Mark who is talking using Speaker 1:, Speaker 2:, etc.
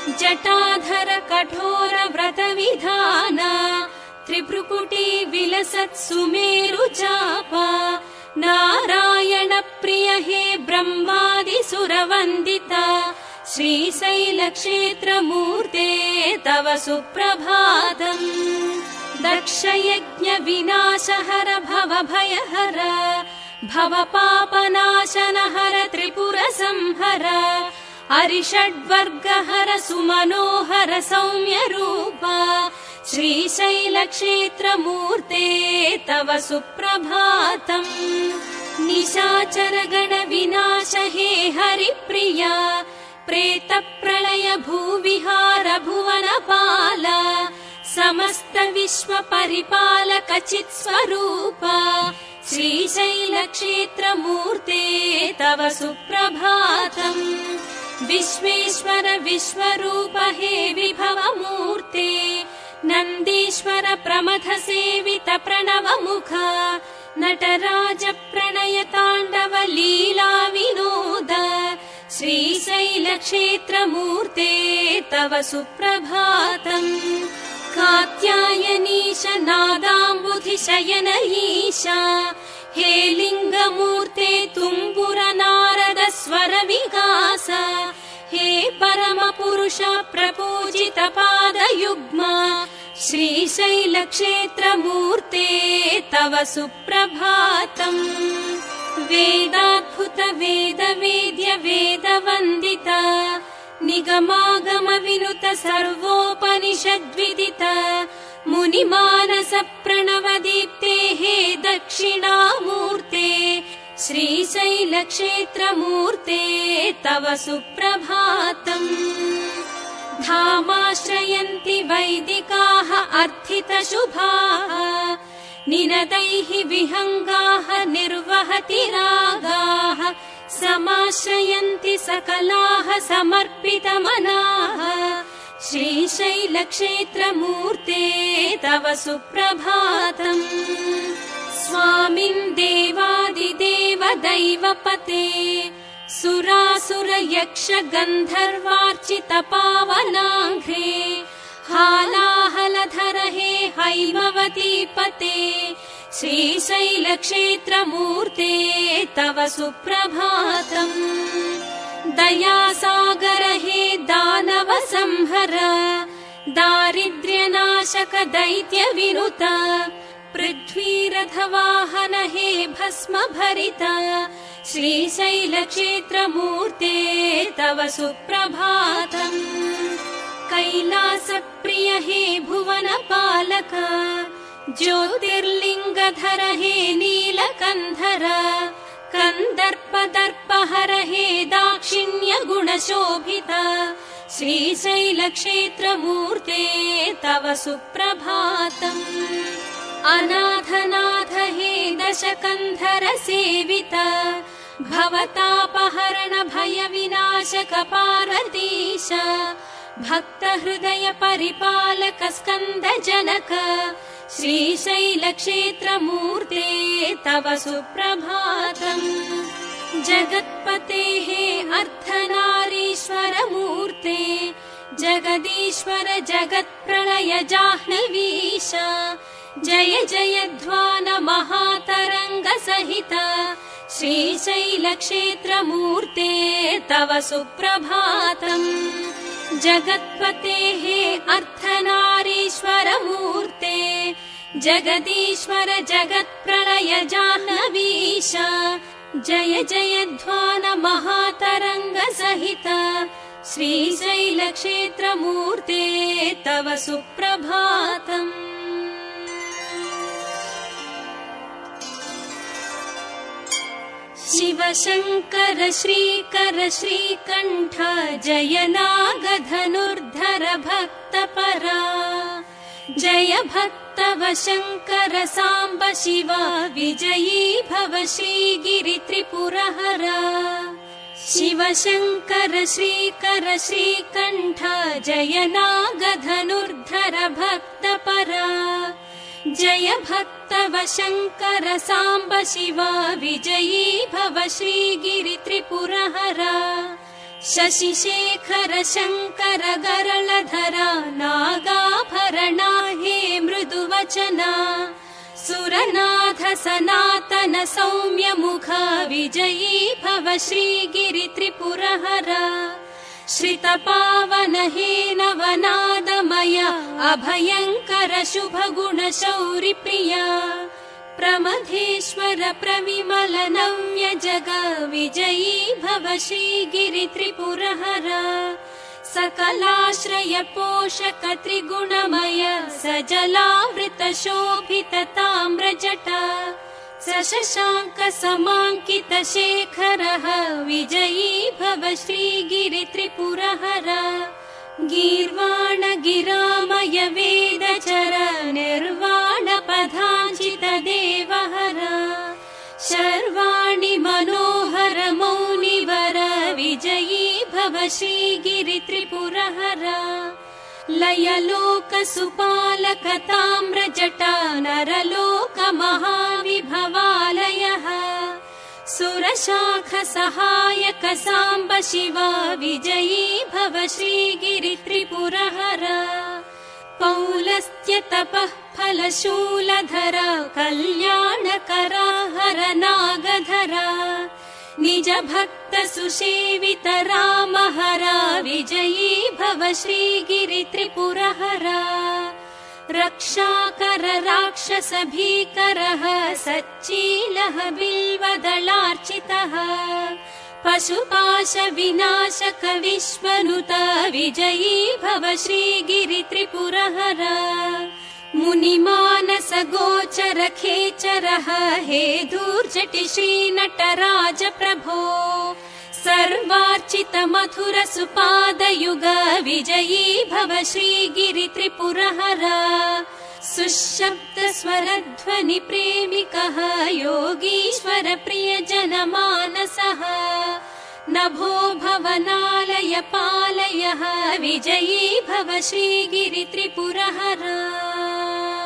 Speaker 1: जटाधर कठोर व्रत विधान त्रिभ्रुकुटी विलसत् सुमेरु चापा नारायण प्रिय हे ब्रह्मादि सुरवन्दिता श्रीशैलक्षेत्रमूर्ते तव सुप्रभातम्। दक्षयज्ञ विनाशहर भवभयहर भवपापनाशनहर त्रिपुर संहर अरिषड्वर्गहर सुमनोहर सौम्यरूप श्रीशैलक्षेत्रमूर्ते तव सुप्रभातम्। निशाचर गण विनाश हे हरिप्रिया प्रेतप्रलय भूविहार भुवनपाल समस्त विश्व परिपालक चित्स्वरूप श्रीशैलक्षेत्रमूर्ते तव सुप्रभातम्। विश्वेश्वर विश्वरूप हे विभवमूर्ते नन्दीश्वर प्रमथ सेवित प्रणवमुख नटराज प्रणय ताण्डव लीला विनोद श्रीशैलक्षेत्रमूर्ते तव सुप्रभातम्। कात्यायनीश नादाम्बुधि शयन ईशा हे लिङ्गमूर्ते तुम्बुर नारद स्वर विकास हे परम पुरुष प्रपूजित पादयुग्म श्रीशैलक्षेत्रमूर्ते तव सुप्रभातम्। वेदाद्भुत वेद वेद्य वेदवन्दित निगमागम विनुत सर्वोपनिषद्विदित मुनिमानस प्रणव दीप्ते हे दक्षिणामूर्ते श्रीशैलक्षेत्रमूर्ते तव सुप्रभातम्। धामाश्रयन्ति वैदिकाः अर्थितशुभाः निनदैः विहङ्गाः निर्वहति रागाः समाश्रयन्ति सकलाः समर्पितमनाः श्रीशैलक्षेत्रमूर्ते तव सुप्रभातम्। स्वामिन् देवादिदेव दैवपते सुरासुर यक्ष गन्धर्वार्चित पावनाङ्घ्रे हालाहलधर हे हैमवतीपते श्रीशैलक्षेत्रमूर्ते तव सुप्रभातम्। दयासागर हे दानव संहर दारिद्र्यनाशक दैत्य विनुत पृथ्वीरथवाहन हे भस्म भरित श्रीशैलक्षेत्रमूर्ते तव सुप्रभातम्। कैलासप्रिय हे भुवनपालक ज्योतिर्लिङ्गधर हे नीलकन्धर कन्दर्पदर्पहर हे दाक्षिण्य गुणशोभित श्रीशैलक्षेत्रमूर्ते तव सुप्रभातम्। अनाथनाथ हे दशकन्धर सेवित भवतापहरण भय विनाशक पार्वतीश भक्त हृदय परिपालक स्कन्द जनक श्रीशैलक्षेत्रमूर्ते तव सुप्रभातम्। जगत्पते हे अर्धनारीश्वर मूर्ते जगदीश्वर जगत्प्रलय जाह्नवीश जय जय ध्वान महातरङ्ग सहित श्रीशैलक्षेत्रमूर्ते तव सुप्रभातम्। जगत्पते हे अर्धनारीश्वर मूर्ते जगदीश्वर जगत्प्रलय जाह्नवीश जय जय ध्वान महातरङ्ग सहित श्रीशैलक्षेत्रमूर्ते तव सुप्रभातम्। शिव शङ्कर श्रीकर श्रीकण्ठ जय नागधनुर्धर भक्तपरा जय भक्तव शङ्कर साम्ब शिव विजयी भव श्रीगिरि त्रिपुरहर। शिव शङ्कर श्रीकर श्रीकण्ठ जय नागधनुर्धर भक्तपरा जय भक्तव शङ्कर साम्ब शिव विजयी भव श्रीगिरि त्रिपुरहर। शशिशेखर शङ्कर गरलधरा नागाभरणा हे मृदुवचना सुरनाथ सनातन सौम्य मुखा विजयी भव श्रीगिरि त्रिपुरहरा श्रितपावन हे नवनादमया अभयङ्कर शुभगुण शौरि प्रिया प्रमथेश्वर प्रविमल नव्य जगा विजयी भव श्रीगिरि त्रिपुरहरा सकलाश्रय पोषक त्रिगुणमय सजलावृत शोभित ताम्रजटा सशशाङ्क समाङ्कित शेखरः विजयी भव श्रीगिरि त्रिपुरहरा गीर्वाण गिरामय वेदचर निर्वाण पदाञ्चित देवहरा शर्वाणि मनोहर मौनिवर विजयी भव श्रीगिरि त्रिपुरहरा लयलोक सुपालक ताम्रजटा नरलोक महाविभवालयः सुरशाख सहायक साम्ब शिवा विजयी भव श्रीगिरि त्रिपुरहरा पौलस्त्य तपः फलशूलधरा कल्याणकरा हर नागधरा निज भक्त सुसेवित रामहरा विजयी भव श्रीगिरि त्रिपुरहरा रक्षाकर राक्षस भीकरः सच्चीलः बिल्वदलार्चितः पशुपाश विनाशक विश्वनुत विजयी भव श्रीगिरि त्रिपुरहरा मुनिमानस गोचर खेचरः हे धूर्जटि श्रीनटराज प्रभो सर्वार्चित मधुर सुपादयुग विजयी भव श्रीगिरि त्रिपुरहरा सुशब्द स्वरध्वनि प्रेमिकः योगीश्वर प्रिय जनमानसः नभो भवनालय पालयः विजयी भव श्रीगिरि त्रिपुरहरा।